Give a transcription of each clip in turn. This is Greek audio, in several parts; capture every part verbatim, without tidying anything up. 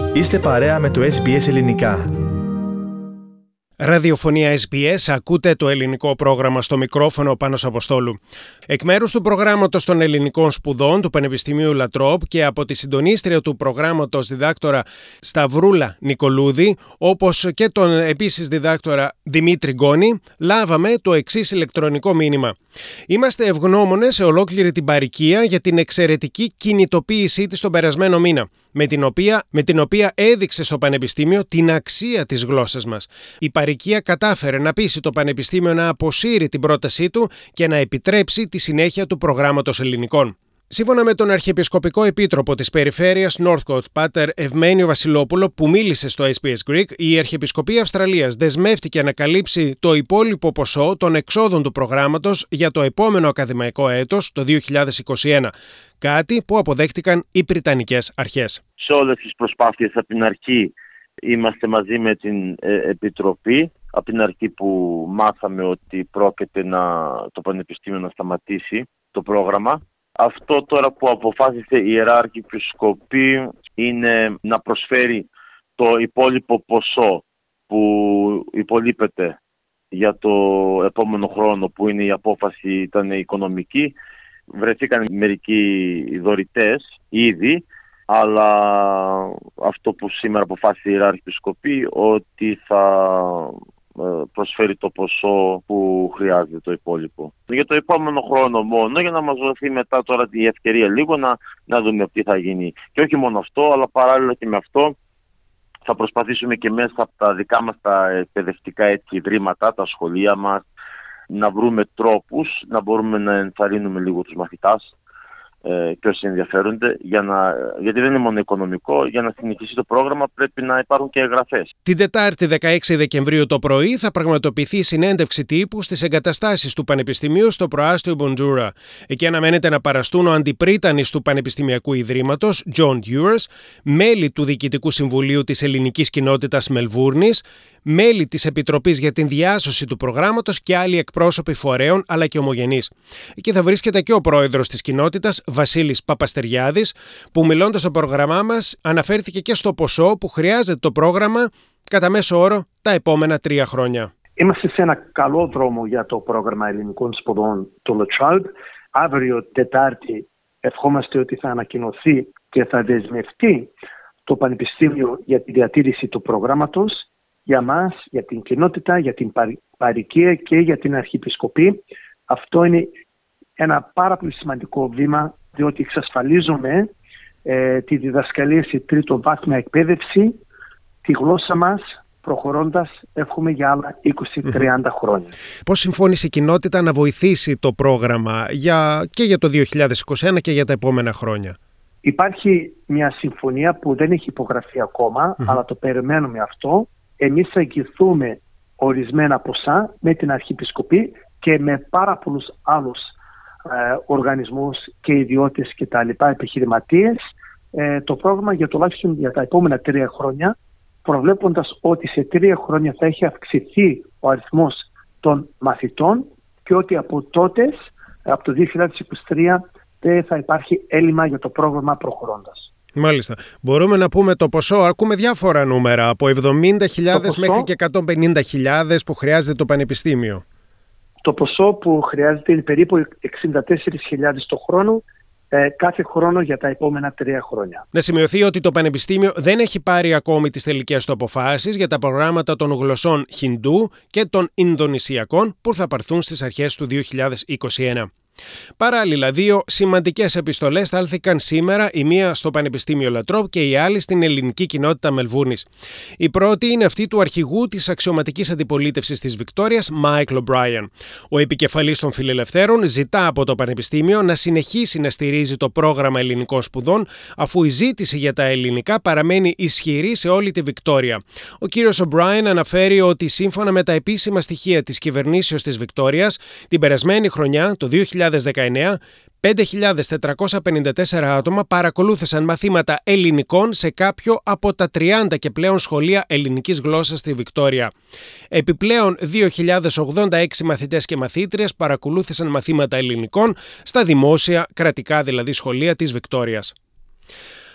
Είστε παρέα με το ες μπι ες Ελληνικά. Ραδιοφωνία ες μπι ες, ακούτε το ελληνικό πρόγραμμα στο μικρόφωνο Πάνος Αποστόλου. Εκ μέρους του προγράμματος των ελληνικών σπουδών του Πανεπιστημίου La Trobe και από τη συντονίστρια του προγράμματος διδάκτορα Σταυρούλα Νικολούδη, όπως και τον επίσης διδάκτορα Δημήτρη Γκόνη, λάβαμε το εξής ηλεκτρονικό μήνυμα. Είμαστε ευγνώμονες σε ολόκληρη την παροικία για την εξαιρετική κινητοποίησή της τον περασμένο μήνα, με την οποία, με την οποία έδειξε στο Πανεπιστήμιο την αξία της γλώσσας μας. Η παροικία κατάφερε να πείσει το Πανεπιστήμιο να αποσύρει την πρότασή του και να επιτρέψει τη συνέχεια του προγράμματος ελληνικών. Σύμφωνα με τον Αρχιεπισκοπικό Επίτροπο της Περιφέρειας Northcote, Πάτερ Ευμένιο Βασιλόπουλο, που μίλησε στο ες μπι ες Greek, η Αρχιεπισκοπή Αυστραλίας δεσμεύτηκε να καλύψει το υπόλοιπο ποσό των εξόδων του προγράμματος για το επόμενο ακαδημαϊκό έτος, το δύο χιλιάδες είκοσι ένα, κάτι που αποδέχτηκαν οι Βρετανικές αρχές. Σε όλες τις προσπάθειες από την αρχή είμαστε μαζί με την Επιτροπή, από την αρχή που μάθαμε ότι πρόκειται να, το Πανεπιστήμιο να σταματήσει το πρόγραμμα. Αυτό τώρα που αποφάσισε η Ιερά Αρχιεπισκοπή είναι να προσφέρει το υπόλοιπο ποσό που υπολείπεται για το επόμενο χρόνο, που είναι η απόφαση ήταν οικονομική. Βρεθήκαν μερικοί δωρητές ήδη, αλλά αυτό που σήμερα αποφάσισε η Ιερά Αρχιεπισκοπή ότι θα προσφέρει το ποσό που χρειάζεται το υπόλοιπο. Για το επόμενο χρόνο μόνο, για να μας δοθεί μετά τώρα η ευκαιρία λίγο να, να δούμε τι θα γίνει. Και όχι μόνο αυτό, αλλά παράλληλα και με αυτό θα προσπαθήσουμε και μέσα από τα δικά μας τα εκπαιδευτικά έτσι, ιδρύματα, τα σχολεία μας, να βρούμε τρόπους, να μπορούμε να ενθαρρύνουμε λίγο τους μαθητάς ε, και όσοι ενδιαφέρονται, για να, γιατί δεν είναι μόνο οικονομικό, για να συνεχίσει το πρόγραμμα πρέπει να υπάρχουν και εγγραφές. Την Τετάρτη δεκαέξι Δεκεμβρίου το πρωί θα πραγματοποιηθεί συνέντευξη τύπου στις εγκαταστάσεις του Πανεπιστημίου στο προάστιο Μποντζούρα. Εκεί αναμένεται να παραστούν ο αντιπρίτανης του Πανεπιστημιακού Ιδρύματος, John Dewars, μέλη του Διοικητικού Συμβουλίου της Ελληνικής Κοινότητας Μελβούρνης, μέλη της Επιτροπής για την Διάσωση του Προγράμματος και άλλοι εκπρόσωποι φορέων αλλά και ομογενείς. Εκεί θα βρίσκεται και ο πρόεδρος της κοινότητας, Βασίλης Παπαστεριάδης, που μιλώντας στο πρόγραμμά μας αναφέρθηκε και στο ποσό που χρειάζεται το πρόγραμμα κατά μέσο όρο τα επόμενα τρία χρόνια. Είμαστε σε ένα καλό δρόμο για το πρόγραμμα ελληνικών σπουδών του La Trobe. Αύριο Τετάρτη ευχόμαστε ότι θα ανακοινωθεί και θα δεσμευτεί το Πανεπιστήμιο για τη διατήρηση του προγράμματος για μας, για την κοινότητα, για την παροικία και για την Αρχιεπισκοπή. Αυτό είναι ένα πάρα πολύ σημαντικό βήμα, διότι εξασφαλίζουμε ε, τη διδασκαλία σε τρίτο βάθμια εκπαίδευση, τη γλώσσα μας, προχωρώντας, εύχομαι, για άλλα είκοσι με τριάντα χρόνια. Πώς συμφώνησε η κοινότητα να βοηθήσει το πρόγραμμα για, και για το δύο χιλιάδες είκοσι ένα και για τα επόμενα χρόνια? Υπάρχει μια συμφωνία που δεν έχει υπογραφεί ακόμα, mm-hmm. αλλά το περιμένουμε αυτό. Εμείς θα εγγυηθούμε ορισμένα ποσά με την Αρχιεπισκοπή και με πάρα πολλούς άλλους ε, οργανισμούς και ιδιώτες και τα λοιπά επιχειρηματίες ε, το πρόγραμμα για τουλάχιστον για τα επόμενα τρία χρόνια, προβλέποντας ότι σε τρία χρόνια θα έχει αυξηθεί ο αριθμός των μαθητών και ότι από τότε, από το δύο χιλιάδες είκοσι τρία, δεν θα υπάρχει έλλειμμα για το πρόγραμμα προχωρώντας. Μάλιστα. Μπορούμε να πούμε το ποσό, ακούμε διάφορα νούμερα, από εβδομήντα χιλιάδες μέχρι και εκατόν πενήντα χιλιάδες που χρειάζεται το Πανεπιστήμιο. Το ποσό που χρειάζεται είναι περίπου εξήντα τέσσερις χιλιάδες το χρόνο, ε, κάθε χρόνο για τα επόμενα τρία χρόνια. Να σημειωθεί ότι το Πανεπιστήμιο δεν έχει πάρει ακόμη τις τελικές του αποφάσεις για τα προγράμματα των γλωσσών Χιντού και των Ινδονησιακών που θα πάρθουν στις αρχές του δύο χιλιάδες είκοσι ένα. Παράλληλα, δύο σημαντικές επιστολές στάλθηκαν σήμερα, η μία στο Πανεπιστήμιο La Trobe και η άλλη στην ελληνική κοινότητα Μελβούρνης. Η πρώτη είναι αυτή του αρχηγού της αξιωματικής αντιπολίτευσης της Βικτόριας, Μάικλ O'Brien. Ο επικεφαλής των Φιλελευθέρων ζητά από το Πανεπιστήμιο να συνεχίσει να στηρίζει το πρόγραμμα ελληνικών σπουδών, αφού η ζήτηση για τα ελληνικά παραμένει ισχυρή σε όλη τη Βικτόρια. Ο κύριος O'Brien αναφέρει ότι σύμφωνα με τα επίσημα στοιχεία της κυβερνήσεως της Βικτόριας, την περασμένη χρονιά, το δύο χιλιάδες δεκαεννέα, πέντε χιλιάδες τετρακόσια πενήντα τέσσερα άτομα παρακολούθησαν μαθήματα ελληνικών σε κάποιο από τα τριάντα και πλέον σχολεία ελληνικής γλώσσας στη Βικτόρια. Επιπλέον, δύο χιλιάδες ογδόντα έξι μαθητές και μαθήτριες παρακολούθησαν μαθήματα ελληνικών στα δημόσια, κρατικά δηλαδή σχολεία της Βικτόριας.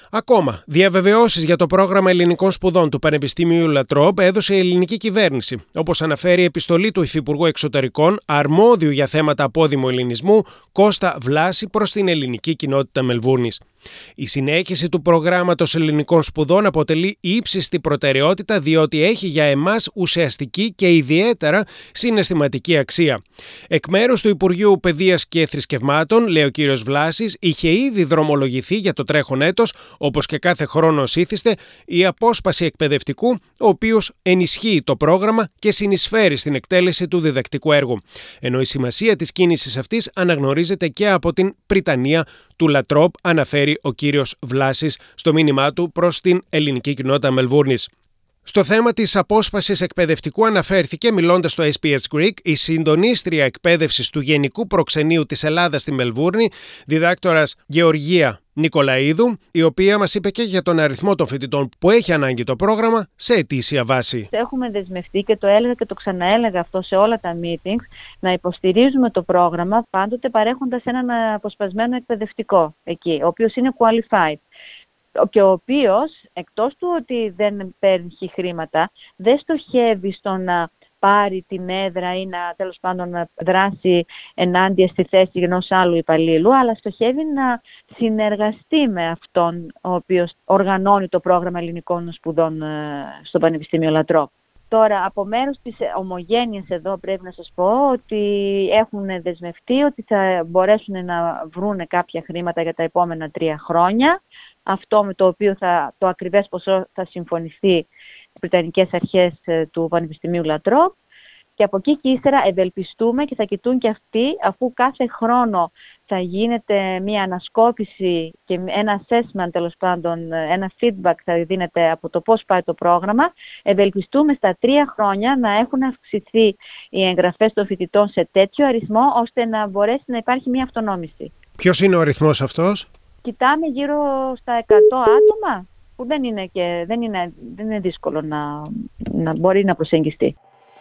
Ακόμα, διαβεβαιώσεις για το πρόγραμμα ελληνικών σπουδών του Πανεπιστημίου Λατρόμπ έδωσε η ελληνική κυβέρνηση, όπως αναφέρει η επιστολή του Υφυπουργού Εξωτερικών, αρμόδιου για θέματα απόδημου ελληνισμού, Κώστα Βλάση, προς την ελληνική κοινότητα Μελβούρνης. Η συνέχιση του προγράμματος ελληνικών σπουδών αποτελεί ύψιστη προτεραιότητα, διότι έχει για εμάς ουσιαστική και ιδιαίτερα συναισθηματική αξία. Εκ μέρους του Υπουργείου Παιδείας και Θρησκευμάτων, λέει ο κύριος Βλάσης, είχε ήδη δρομολογηθεί για το τρέχον έτος, όπως και κάθε χρόνο ήθιστε, η απόσπαση εκπαιδευτικού, ο οποίος ενισχύει το πρόγραμμα και συνεισφέρει στην εκτέλεση του διδακτικού έργου. Ενώ η σημασία της κίνησης αυτής αναγνωρίζεται και από την πριτανεία του Λατρόμπ, αναφέρει ο κύριος Βλάσης στο μήνυμά του προς την ελληνική κοινότητα Μελβούρνης. Στο θέμα της απόσπασης εκπαιδευτικού αναφέρθηκε, μιλώντας στο ες μπι ες Greek, η συντονίστρια εκπαίδευσης του Γενικού Προξενείου της Ελλάδας στη Μελβούρνη, διδάκτορας Γεωργία Νικολαίδου, η οποία μας είπε και για τον αριθμό των φοιτητών που έχει ανάγκη το πρόγραμμα σε ετήσια βάση. Έχουμε δεσμευτεί, και το έλεγα και το ξαναέλεγα αυτό σε όλα τα meetings, να υποστηρίζουμε το πρόγραμμα πάντοτε παρέχοντας έναν αποσπασμένο εκπαιδευτικό εκεί, ο οποίος είναι qualified. Και ο οποίος, εκτός του ότι δεν παίρνει χρήματα, δεν στοχεύει στο να πάρει την έδρα ή να τέλος πάντων να δράσει ενάντια στη θέση ενός άλλου υπαλλήλου, αλλά στοχεύει να συνεργαστεί με αυτόν ο οποίος οργανώνει το πρόγραμμα ελληνικών σπουδών στο Πανεπιστήμιο Λατρόμπ. Τώρα, από μέρους της ομογένειας εδώ πρέπει να σας πω ότι έχουν δεσμευτεί ότι θα μπορέσουν να βρουν κάποια χρήματα για τα επόμενα τρία χρόνια. Αυτό με το οποίο θα, το ακριβές ποσό θα συμφωνηθεί στις Βρετανικές Αρχές του Πανεπιστημίου Λατρόμπ. Και από εκεί και ύστερα ευελπιστούμε και θα κοιτούν και αυτοί, αφού κάθε χρόνο θα γίνεται μια ανασκόπηση και ένα assessment, τέλος πάντων, ένα feedback θα δίνεται από το πώς πάει το πρόγραμμα. Ευελπιστούμε στα τρία χρόνια να έχουν αυξηθεί οι εγγραφές των φοιτητών σε τέτοιο αριθμό, ώστε να μπορέσει να υπάρχει μια αυτονόμηση. Ποιος είναι ο αριθμός αυτός? Κοιτάμε γύρω στα εκατό άτομα, που δεν είναι, και, δεν είναι, δεν είναι δύσκολο να, να μπορεί να προσεγγιστεί.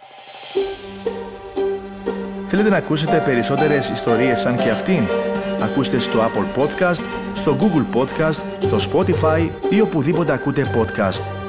Θέλετε να ακούσετε περισσότερες ιστορίες σαν και αυτήν? Ακούστε στο Apple Podcast, στο Google Podcast, στο Spotify ή οπουδήποτε ακούτε podcast.